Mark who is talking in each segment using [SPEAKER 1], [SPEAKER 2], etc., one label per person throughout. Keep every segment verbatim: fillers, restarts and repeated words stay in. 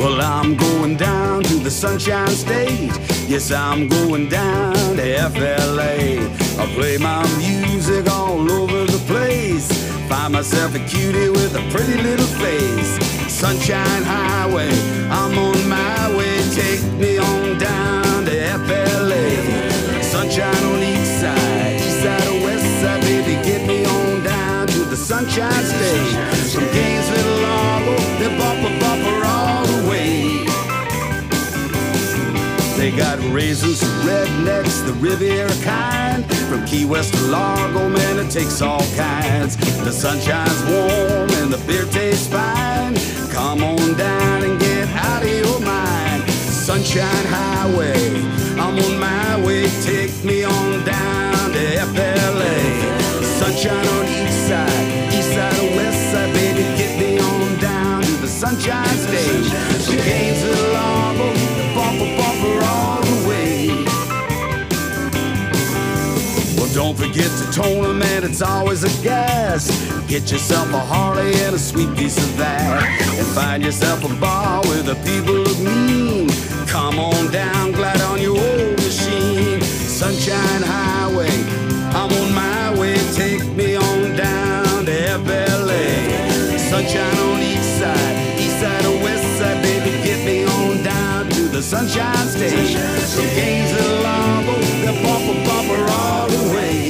[SPEAKER 1] Well, I'm going down to the Sunshine State. Yes, I'm going down to F L A. I'll play my music all over the place. Find myself a cutie with a pretty little face. Sunshine Highway, I'm on my way. Take me on down to F L A. Sunshine on each side, east side or west side, baby, get me on down to the Sunshine State. From Gainesville to Largo, they're bumper bumper all the way. They got raisins, rednecks, the Riviera kind. From Key West to Largo, man, it takes all kinds. The sunshine's warm and the beer tastes fine. Come on down and get out of your mind. Sunshine Highway, I'm on my way. Take me on down to F L A. Sunshine on each side, east side or west side, baby, get me on down to the Sunshine State. From Gainesville to Largo, the bumper bumper all the way. Well, don't forget to tone 'em, man, it's always a gas. Get yourself a Harley and a sweet piece of that, and find yourself a bar where the people look mean. Come on down, glide on your old machine. Sunshine Highway, I'm on my way. Take me on down to F L A. Sunshine on each side, east side or west side, baby, get me on down to the Sunshine State. From Gainesville to Largo, the bumper bumper all the way.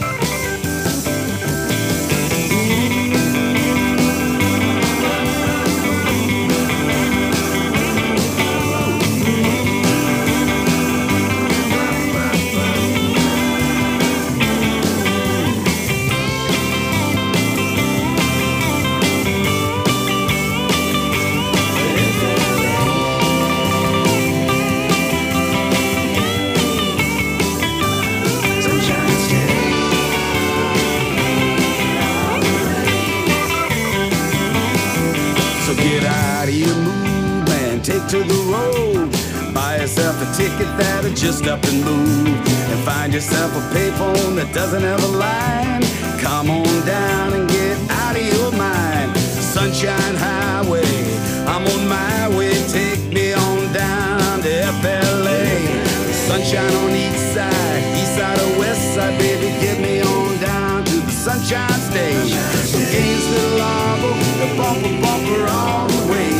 [SPEAKER 1] To the road, buy yourself a ticket that'll just up and move, and find yourself a payphone that doesn't have a line. Come on down and get out of your mind. Sunshine Highway, I'm on my way. Take me on down to F L A. Sunshine on each side, east side or west side, baby, get me on down to the Sunshine State. From Gainesville to Largo, the bumper bumper all the way.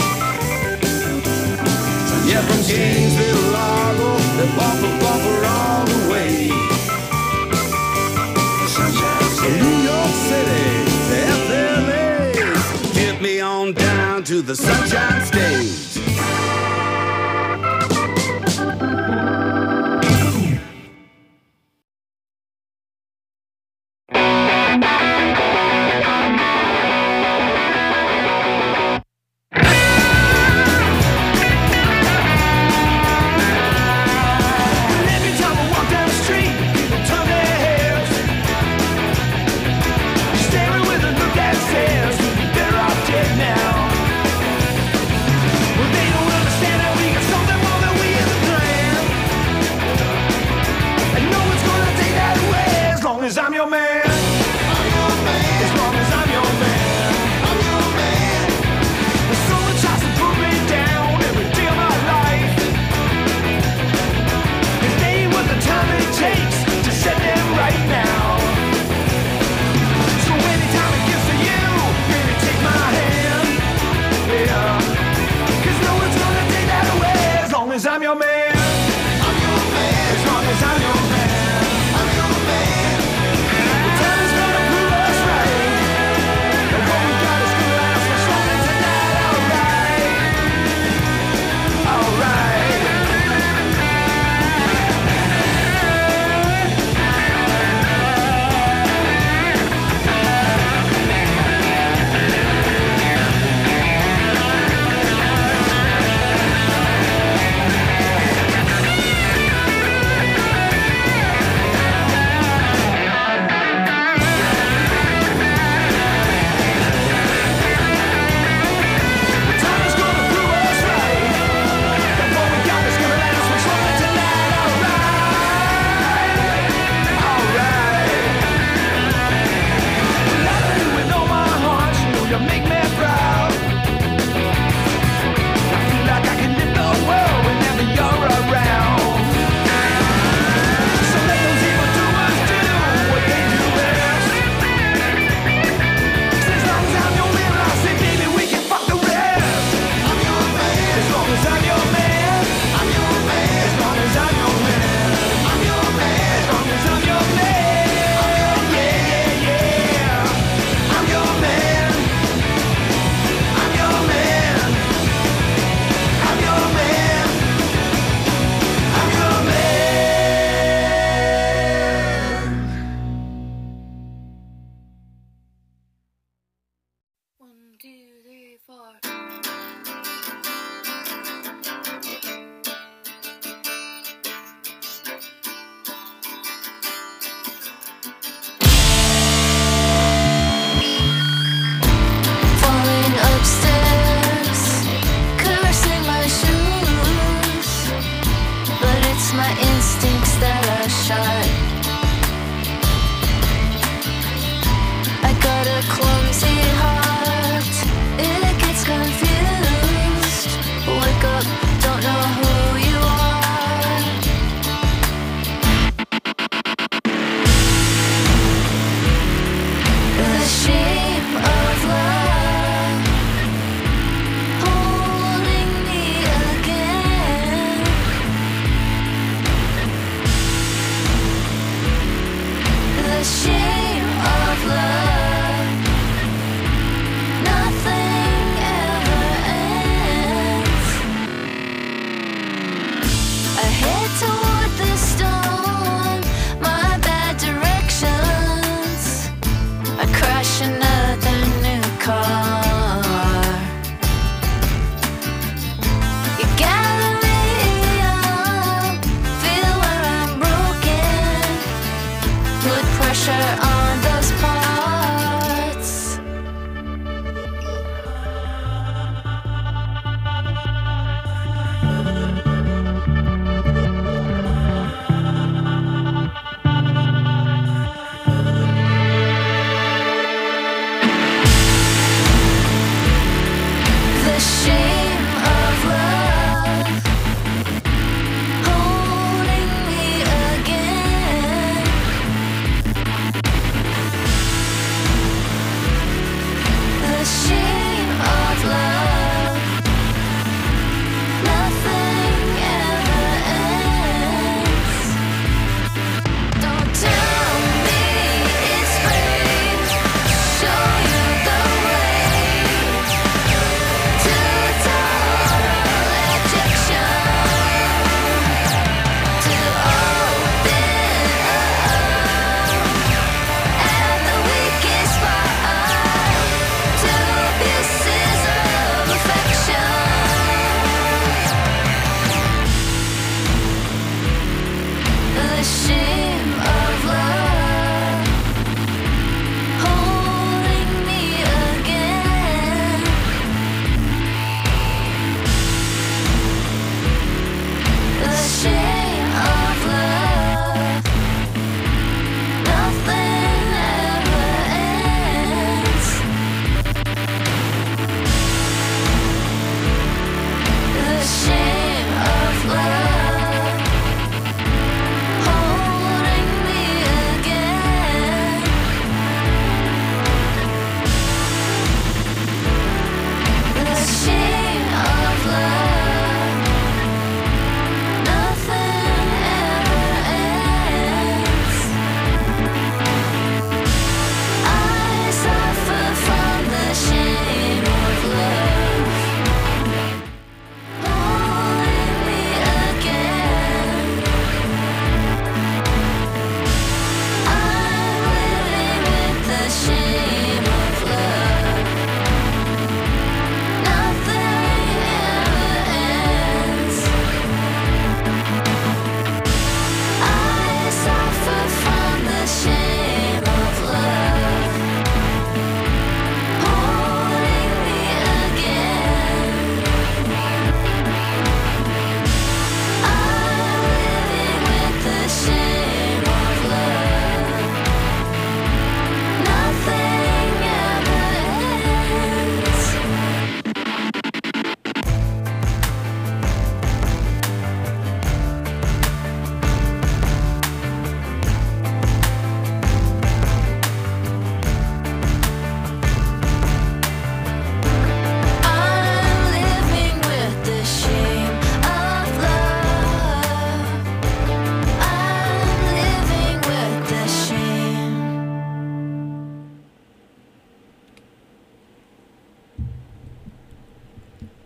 [SPEAKER 1] Yeah, from Gainesville to Largo, the bumper bumper all the way. From New York City to F L A, get me on down to the Sunshine State.
[SPEAKER 2] Well, they don't understand.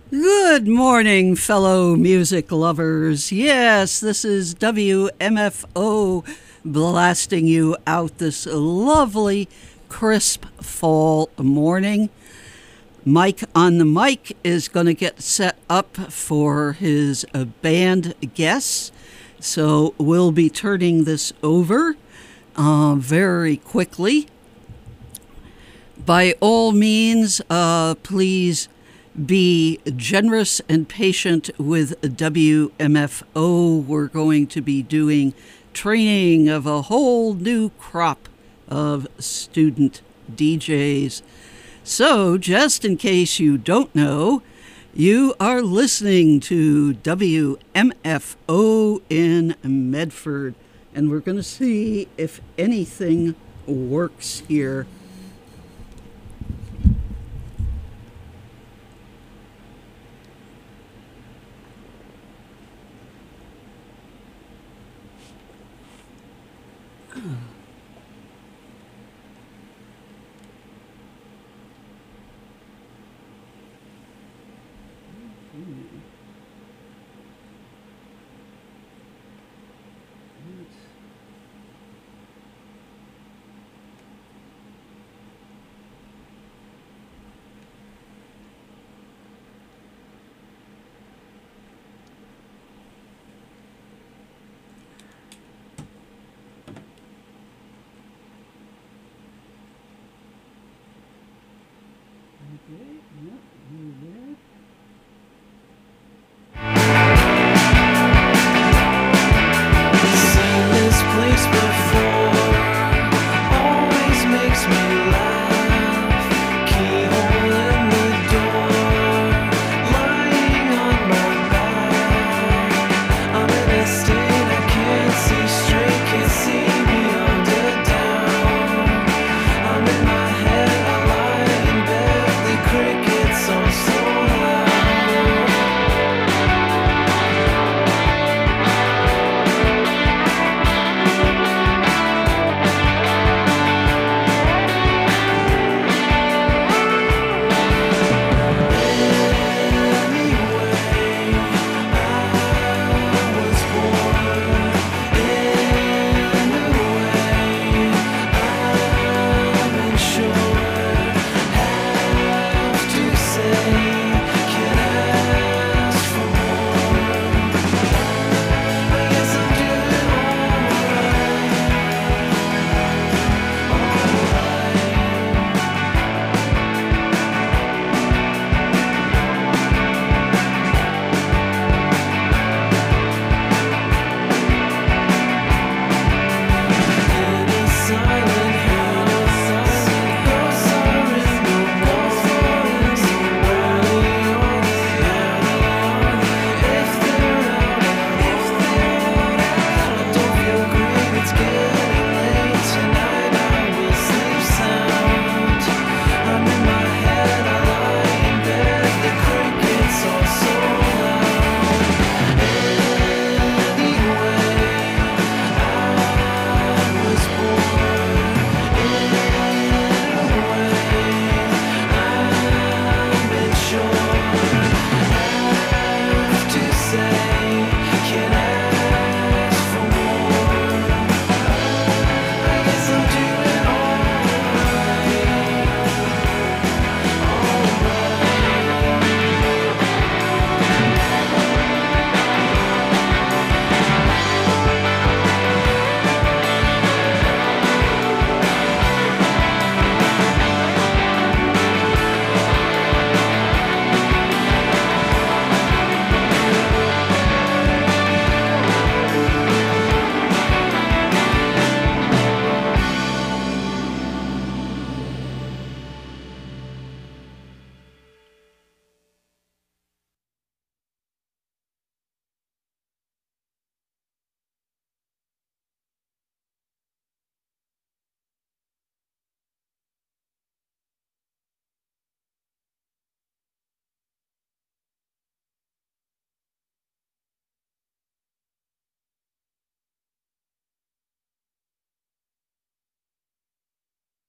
[SPEAKER 2] Good morning, fellow music lovers. Yes, this is W M F O blasting you out this lovely, crisp fall morning. Mike on the mic is going to get set up for his uh, band guests, so we'll be turning this over uh, very quickly. By all means, uh, please be generous and patient with W M F O. We're going to be doing training of a whole new crop of student D Js. So, just in case you don't know, you are listening to W M F O in Medford, and we're going to see if anything works here.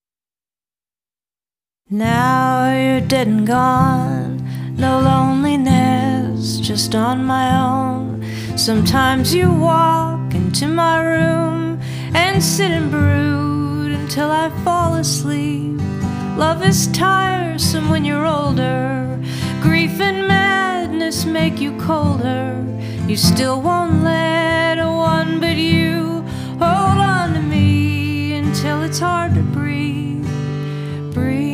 [SPEAKER 3] Now you're dead and gone, no loneliness just on my own. Sometimes you walk into my room and sit and brood until I fall asleep. Love is tiresome when you're older. Grief and madness make you colder. You still won't let one but you hold on to me until it's hard to breathe. Breathe.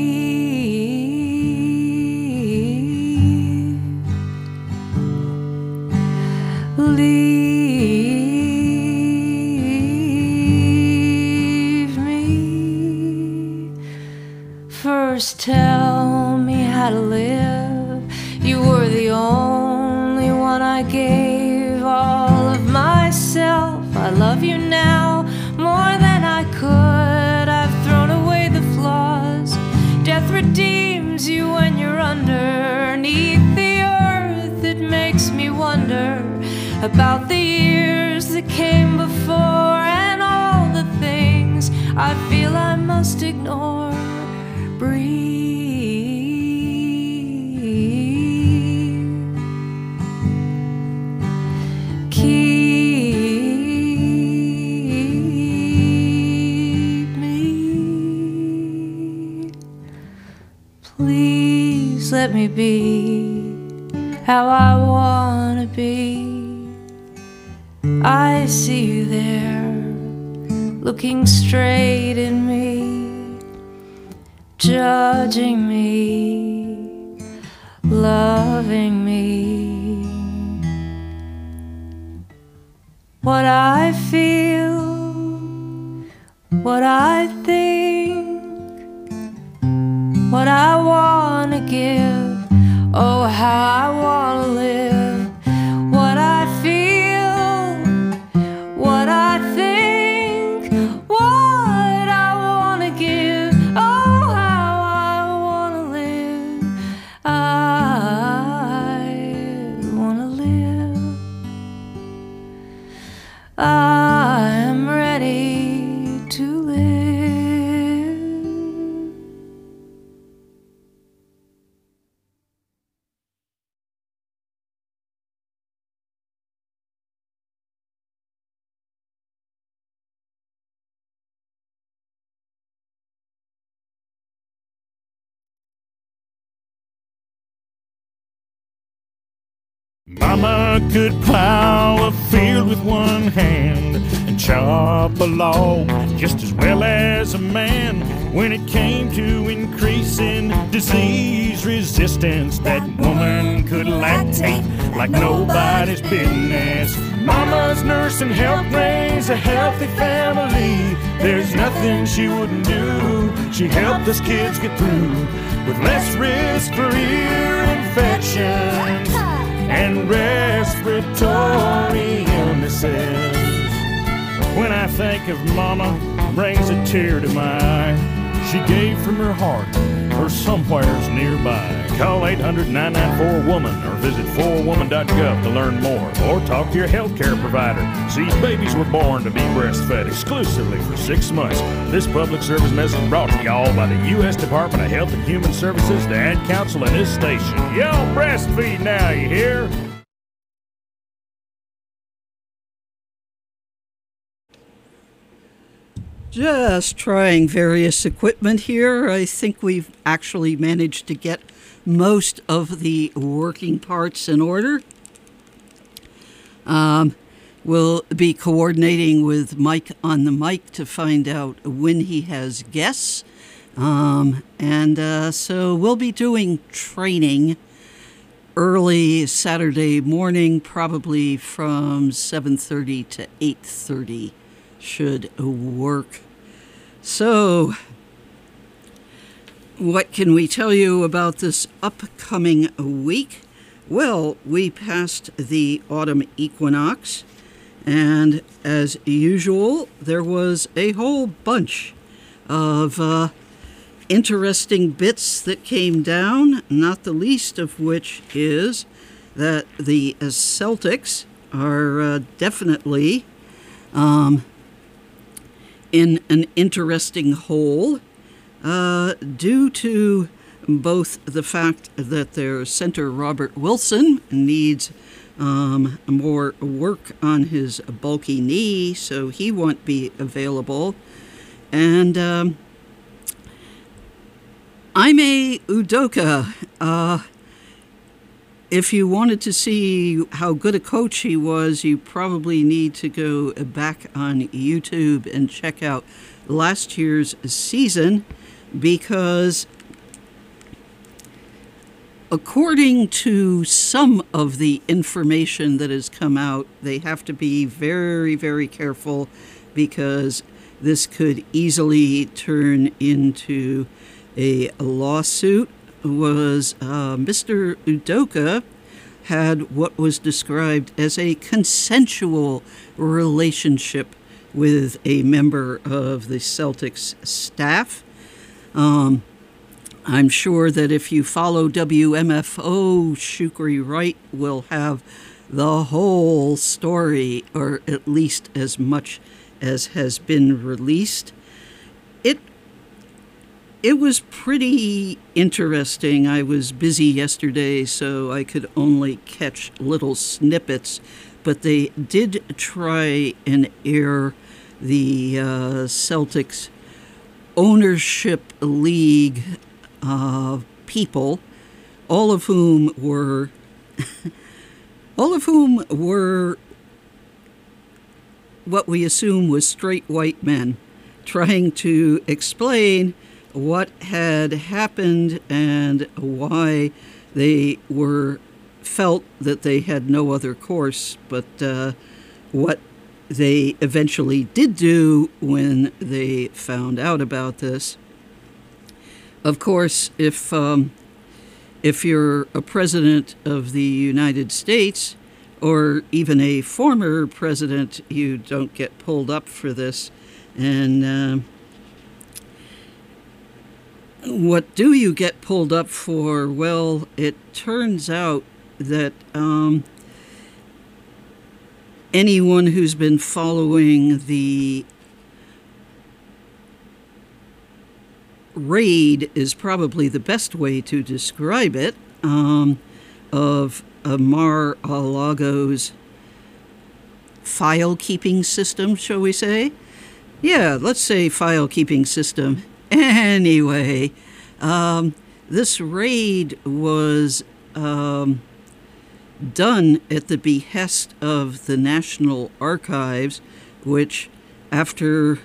[SPEAKER 3] Leave me. First tell me how to live. You were the only one I gave all of myself. I love you now more than I could. I've thrown away the flaws. Death redeems you when you're underneath the earth. It makes me wonder about the years that came before and all the things I feel I must ignore. Breathe. Keep me. Please let me be how I wanna be. I see you there, looking straight at me, judging me, loving me. What I feel, what I think, what I wanna give, oh how I wanna live. What I feel, what I think, what I wanna give, oh how I wanna live. I wanna live. I am ready to live.
[SPEAKER 4] Mama could plow a field with one hand and chop a log just as well as a man. When it came to increasing disease resistance, that woman could lactate like nobody's business. Mama's nurse and helped raise a healthy family. There's nothing she wouldn't do. She helped us kids get through with less risk for ear infections and respiratory illnesses. When I think of Mama, brings a tear to my eye. She gave from her heart or somewheres nearby. Call eight hundred, nine nine four, WOMAN or visit four woman dot gov to learn more, or talk to your healthcare provider. These babies were born to be breastfed exclusively for six months. This public service message brought to y'all by the U S Department of Health and Human Services, the Ad Council, and this station. Y'all breastfeed now, you hear?
[SPEAKER 2] Just trying various equipment here. I think we've actually managed to get most of the working parts in order. Um, we'll be coordinating with Mike on the mic to find out when he has guests. Um, and uh, so we'll be doing training early Saturday morning, probably from seven thirty to eight thirty should work. So, what can we tell you about this upcoming week? Well, we passed the autumn equinox, and as usual, there was a whole bunch of uh, interesting bits that came down, not the least of which is that the Celtics are uh, definitely um, in an interesting hole uh, due to both the fact that their center, Robert Wilson, needs um, more work on his bulky knee, so he won't be available. And um, Ime Udoka, uh, if you wanted to see how good a coach he was, you probably need to go back on YouTube and check out last year's season, because according to some of the information that has come out, they have to be very, very careful, because this could easily turn into a lawsuit. Was uh, Mister Udoka had what was described as a consensual relationship with a member of the Celtics staff. Um, I'm sure that if you follow W M F O, Shukri Wright will have the whole story, or at least as much as has been released. It It was pretty interesting. I was busy yesterday, so I could only catch little snippets, but they did try and air the uh, Celtics ownership league uh, people, all of whom were, all of whom were what we assume was straight white men, trying to explain what had happened and why they were felt that they had no other course, but uh, what they eventually did do when they found out about this. Of course, if um, if you're a president of the United States, or even a former president, you don't get pulled up for this. And uh, what do you get pulled up for? Well, it turns out that um, anyone who's been following the raid is probably the best way to describe it, um, of uh, Mar-a-Lago's file-keeping system, shall we say? Yeah, let's say file-keeping system. Anyway, um, this raid was um, done at the behest of the National Archives, which, after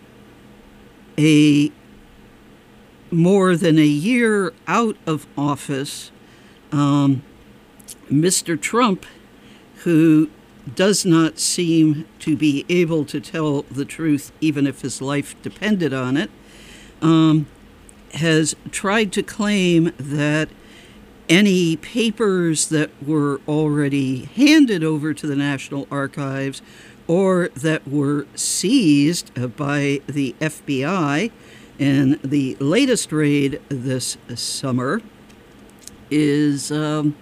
[SPEAKER 2] a more than a year out of office, um, Mister Trump, who does not seem to be able to tell the truth even if his life depended on it, um, has tried to claim that any papers that were already handed over to the National Archives or that were seized by the F B I in the latest raid this summer is, um,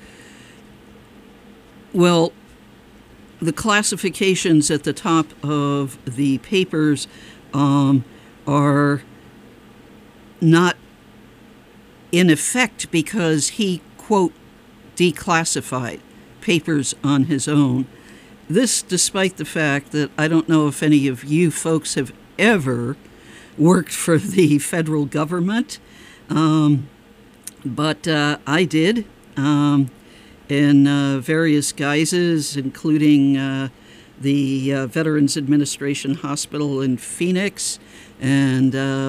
[SPEAKER 2] well, the classifications at the top of the papers um, are not in effect because he, quote, declassified papers on his own. This despite the fact that I don't know if any of you folks have ever worked for the federal government, um, but uh, I did. Um, in uh, various guises, including uh, the uh, Veterans Administration Hospital in Phoenix, and uh,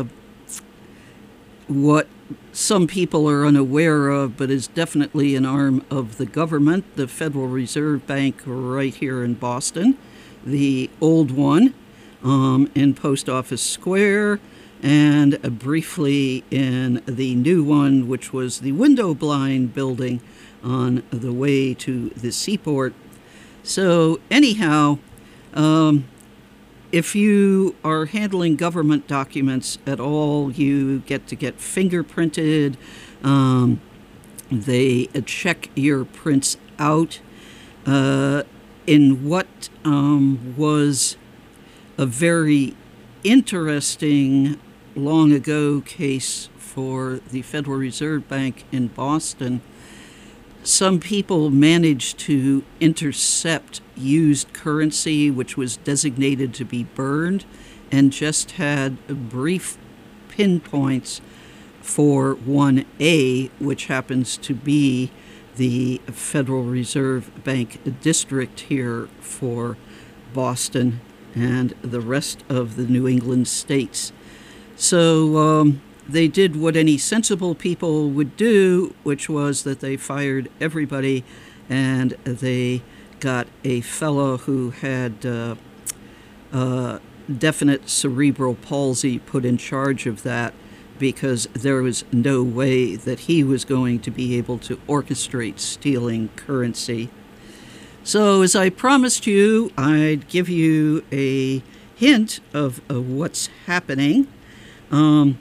[SPEAKER 2] what some people are unaware of, but is definitely an arm of the government, the Federal Reserve Bank right here in Boston, the old one um, in Post Office Square, and uh, briefly in the new one, which was the window blind building on the way to the seaport. So anyhow, um, if you are handling government documents at all, you get to get fingerprinted. Um, they check your prints out. Uh, in what um, was a very interesting long ago case for the Federal Reserve Bank in Boston, some people managed to intercept used currency which was designated to be burned and just had brief pinpoints for one A, which happens to be the Federal Reserve Bank district here for Boston and the rest of the New England states. So um, they did what any sensible people would do, which was that they fired everybody, and they got a fellow who had uh, uh, definite cerebral palsy put in charge of that, because there was no way that he was going to be able to orchestrate stealing currency. So as I promised you, I'd give you a hint of, of what's happening. Um,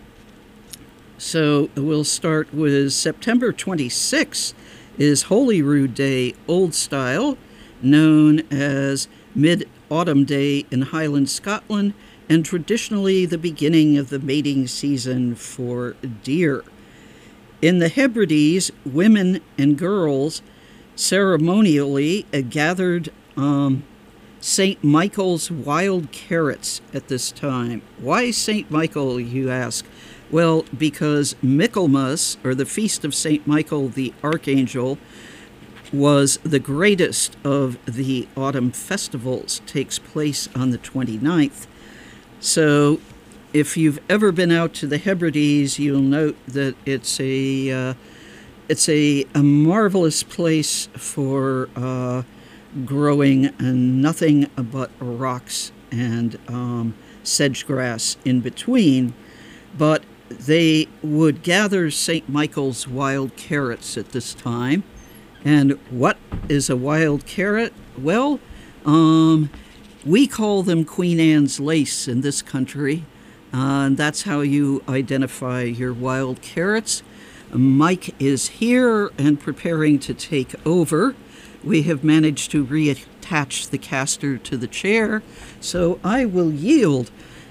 [SPEAKER 2] so we'll start with September twenty-sixth is Holyrood Day Old Style, known as Mid-Autumn Day in Highland Scotland, and traditionally the beginning of the mating season for deer. In the Hebrides, women and girls ceremonially uh, gathered um, Saint Michael's wild carrots at this time. Why Saint Michael, you ask? Well, because Michaelmas, or the Feast of Saint Michael the Archangel, was the greatest of the autumn festivals, takes place on the twenty-ninth. So if you've ever been out to the Hebrides, you'll note that it's a uh, it's a, a marvelous place for uh, growing nothing but rocks and um, sedge grass in between. But they would gather Saint Michael's wild carrots at this time. And what is a wild carrot? Well, um, we call them Queen Anne's lace in this country, uh, and that's how you identify your wild carrots. Mike is here and preparing to take over. We have managed to reattach the caster to the chair, so I will yield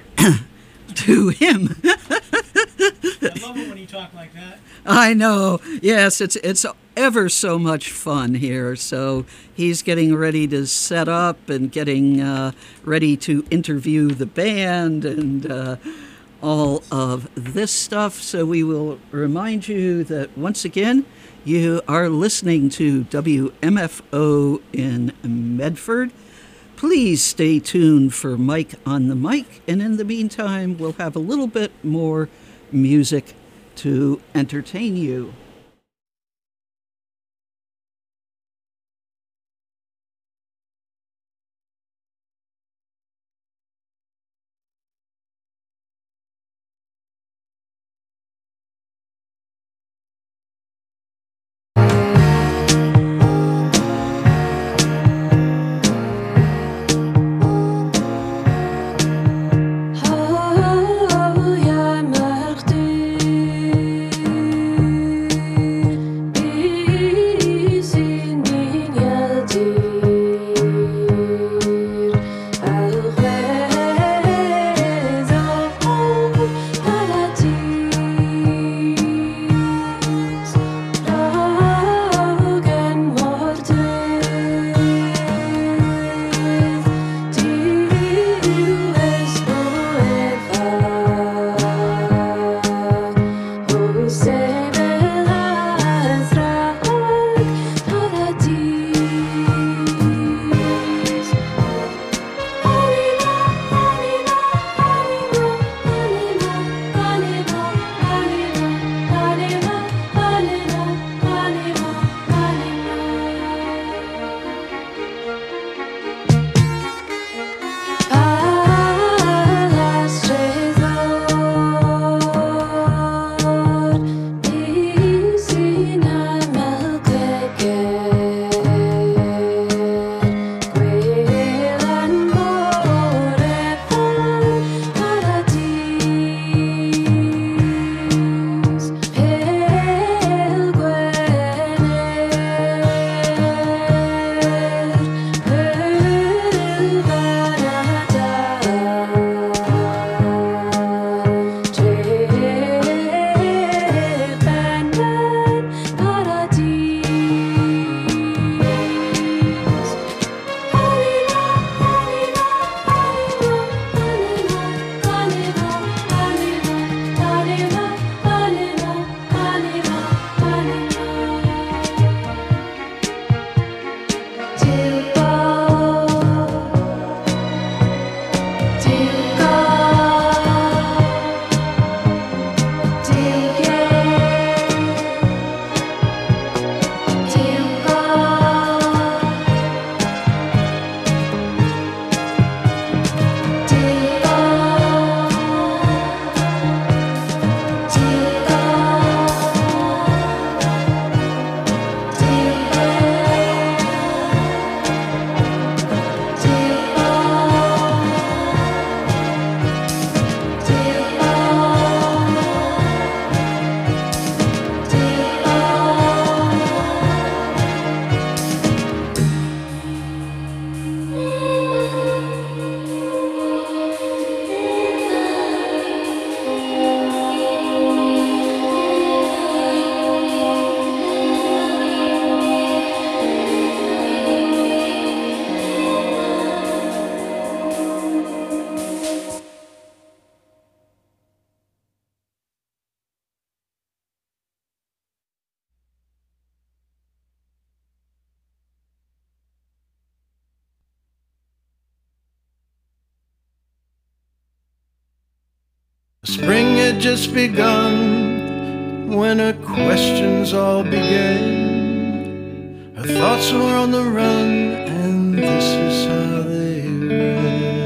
[SPEAKER 2] to him.
[SPEAKER 5] I love it when you talk like that.
[SPEAKER 2] I know. Yes, it's it's ever so much fun here. So he's getting ready to set up and getting uh, ready to interview the band and uh, all of this stuff. So we will remind you that once again, you are listening to W M F O in Medford. Please stay tuned for Mike on the mic, and in the meantime, we'll have a little bit more music to entertain you.
[SPEAKER 3] Oh, yeah,
[SPEAKER 6] Spring had just begun when her questions all began. Her thoughts were on the run, and this is how they ran.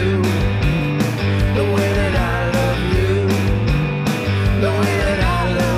[SPEAKER 7] The way that I love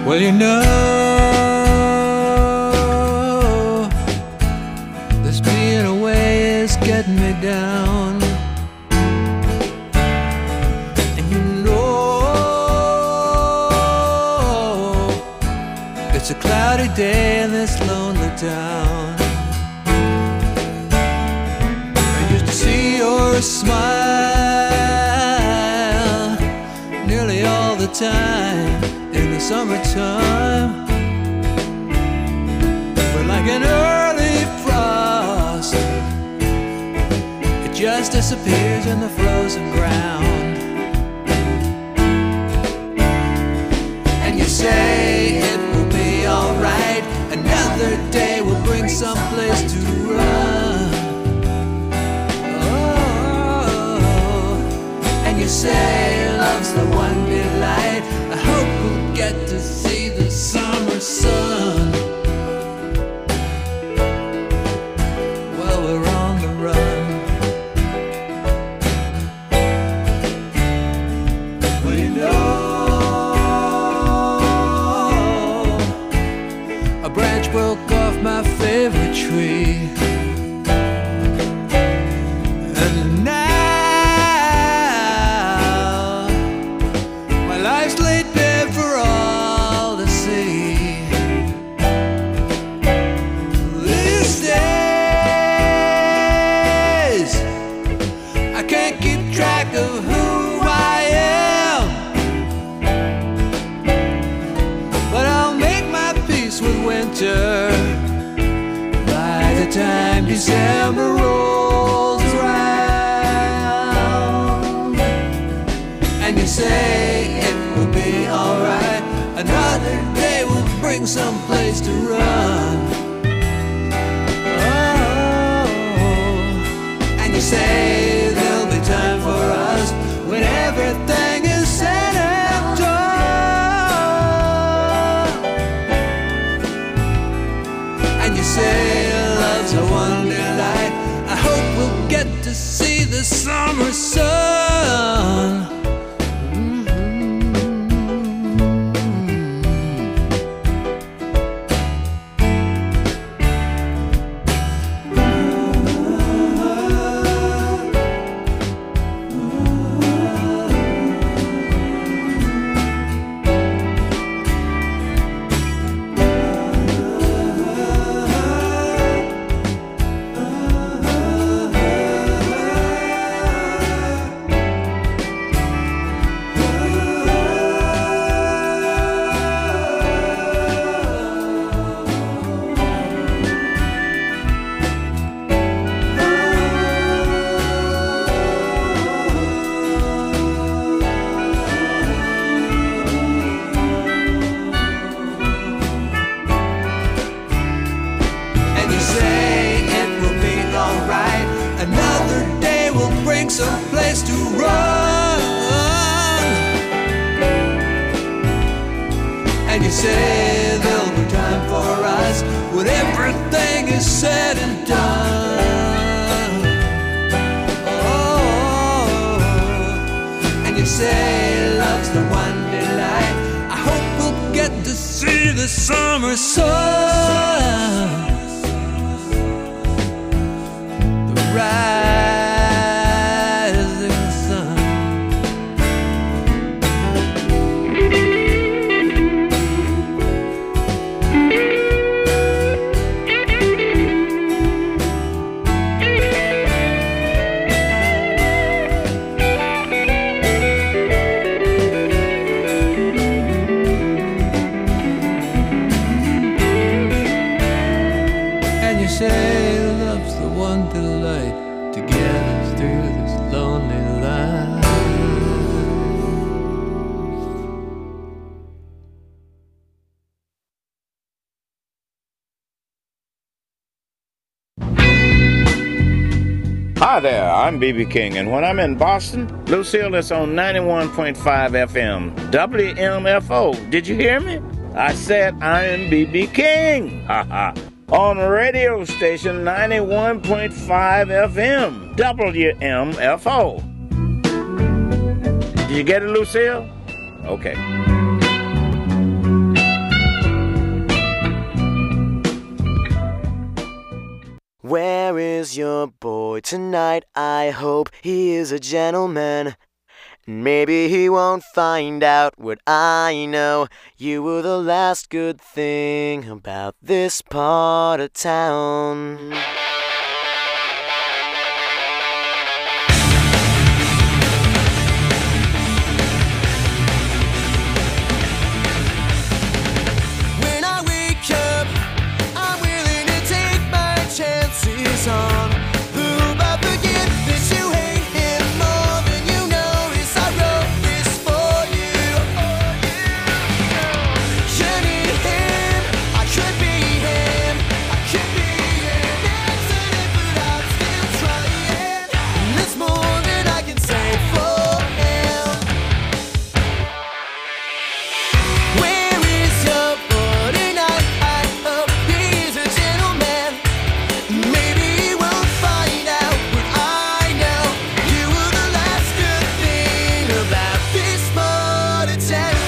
[SPEAKER 6] Well, you know, this being away is getting me down. And you know, it's a cloudy day in this lonely town. I used to see your smile nearly all the time in the summertime. But like an early frost, it just disappears in the frozen ground. And you say it will be alright, another day will bring some place to run. Oh, and you say love's the one delight. I hope we'll get to see the summer sun. Well, we're on the run. Well, you know, a branch broke off my favorite tree. And now my life's laid bare for all to see. These days I can't keep track of who I am, but I'll make my peace with winter by the time December rolls around. And you say it will be alright, another day will bring some place to run. Oh, and you say there'll be time for us when everything is said and done. And you say love's a one delight. I hope we'll get to see the summer sun. And you say it will be alright, another day will bring some place to run. And you say there'll be time for us when everything is said and done. Oh, and you say love's the one delight. I hope we'll get to see the summer sun, the rising sun. And you say love's the one delight to get us through this lonely life.
[SPEAKER 7] Hi there, I'm B B King, and when I'm in Boston, Lucille is on ninety-one point five F M, W M F O. Did you hear me? I said I am B B King. Ha ha. On radio station ninety-one point five F M, W M F O. Did you get it, Lucille? Okay.
[SPEAKER 8] your boy tonight. I hope he is a gentleman. Maybe he won't find out what I know. You were the last good thing about this part of town. When I wake up, I'm willing to take my chances on the hope I forget that you hate him more than you notice. I wrote this for you. You need him, I could be him, I could be an accident, but I'm still trying. And there's more than I can say for him. Where is your boy tonight? I hope he's a gentleman. Maybe he won't find out what I know. You were the last good thing about this part of town.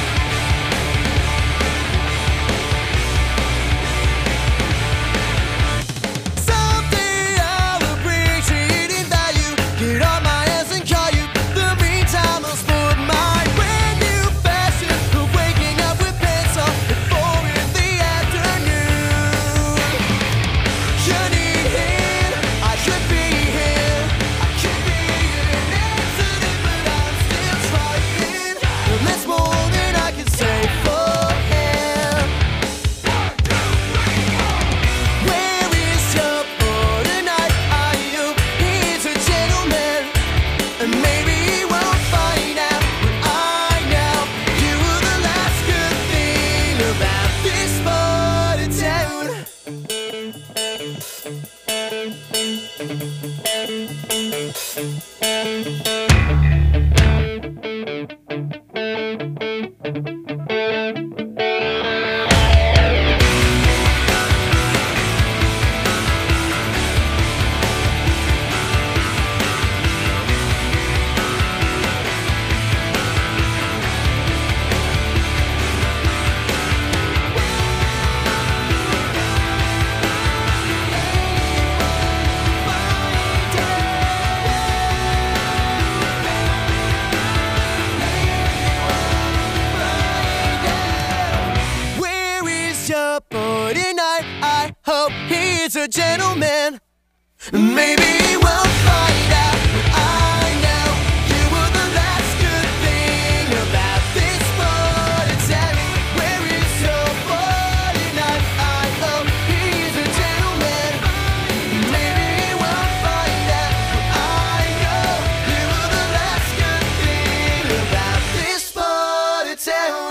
[SPEAKER 8] Someday I'll appreciate in value. Get on my ass and call you. The meantime I'll sport my brand new fashion of waking up with pants on at four in the afternoon. You need him, I could be him, I could be an accident, but I'm still trying. And that's more than I can say for him. Where is your boy tonight? I hope he's a gentleman. And maybe he won't find out what I know. You were the last good thing about this part of town. Where is your boy tonight? I hope he's a gentleman. Maybe he won't find out what I know. You were the last good thing about this part of town. Where is your boy tonight? I hope he's a gentleman. Maybe he won't find out what I know. You were the last good thing about this part of town.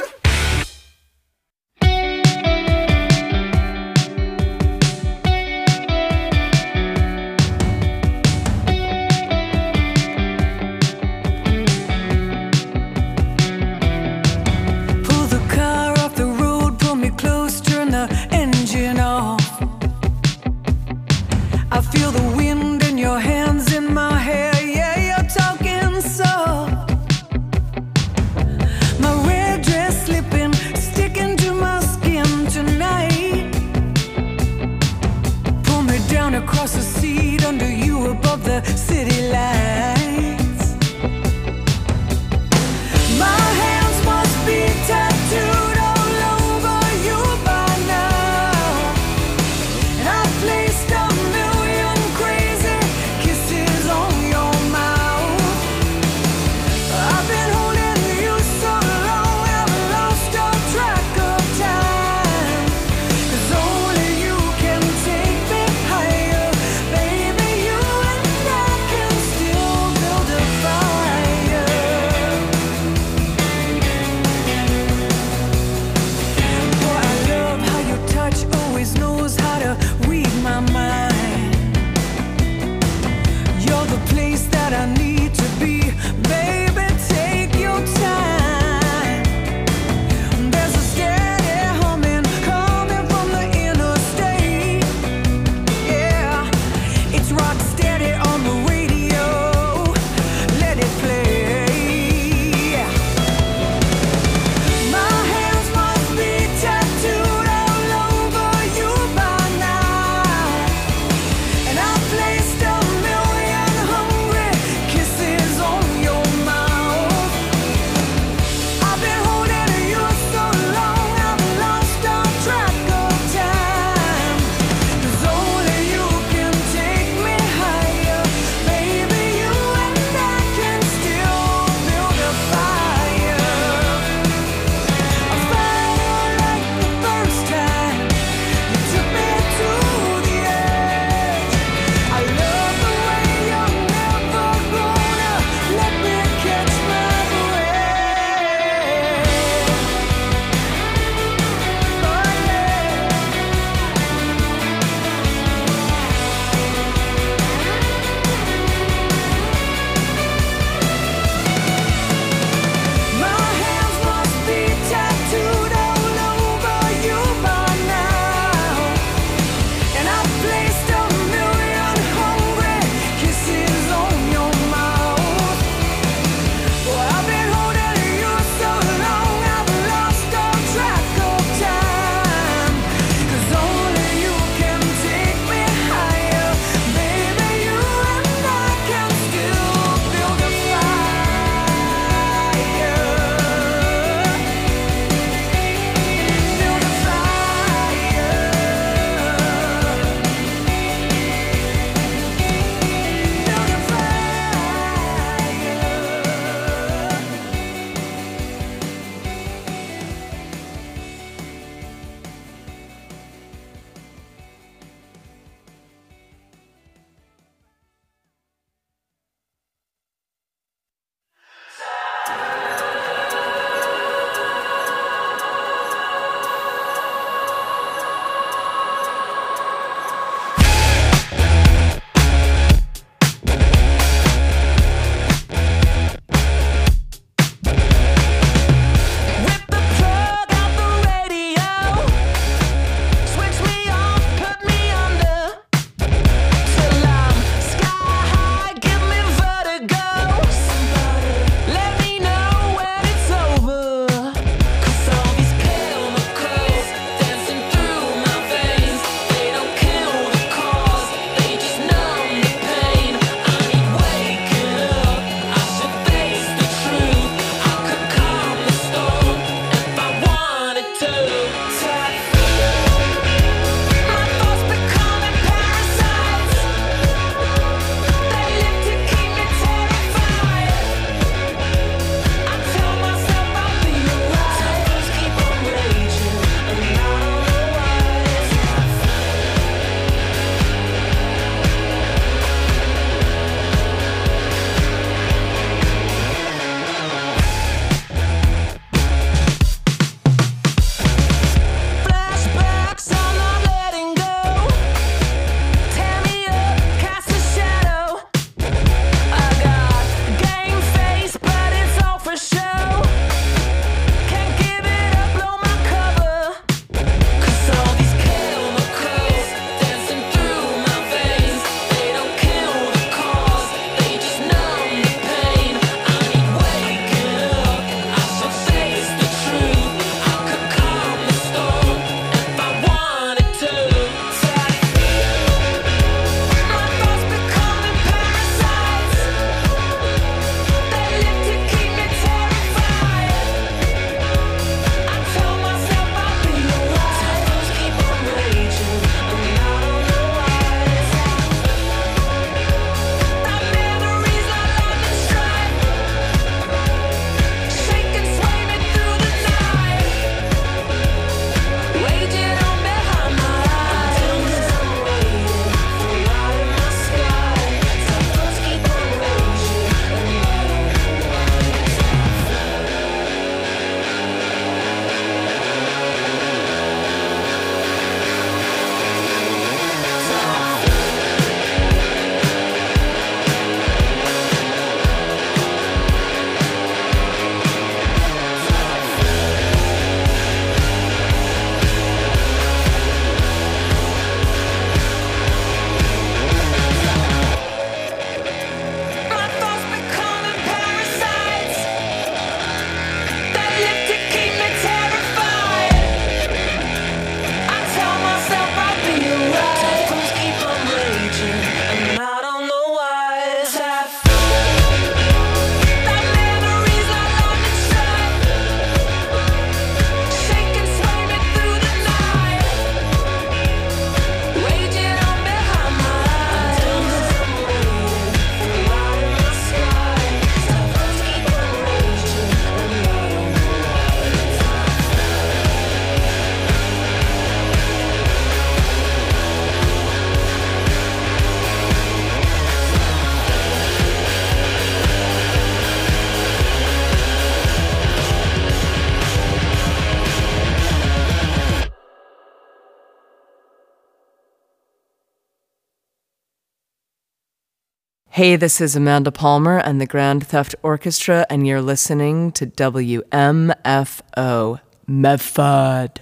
[SPEAKER 9] Hey, this is Amanda Palmer and the Grand Theft Orchestra, and you're listening to W M F O, Medford.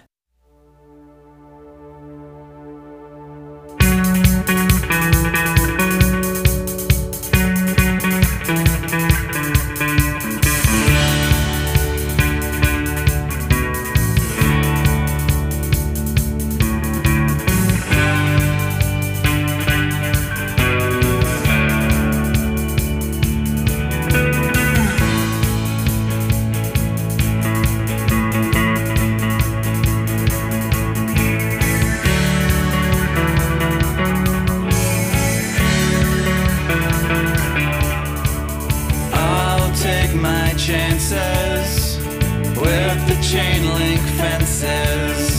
[SPEAKER 6] Chances with the chain link fences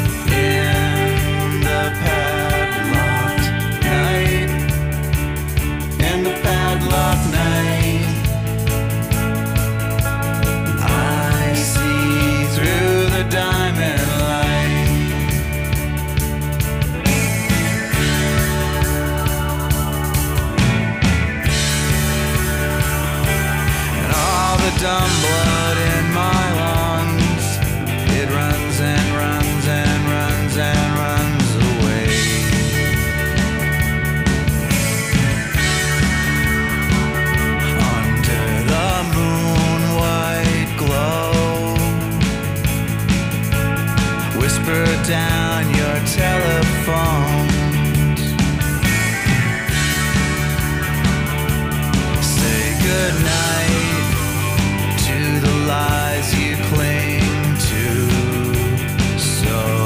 [SPEAKER 6] in the padlocked night, in the padlocked night. I see through the diamond light, and all the dumb blood in my lungs, it runs and runs and runs and runs away. Under the moon-white glow, whisper down your telephone.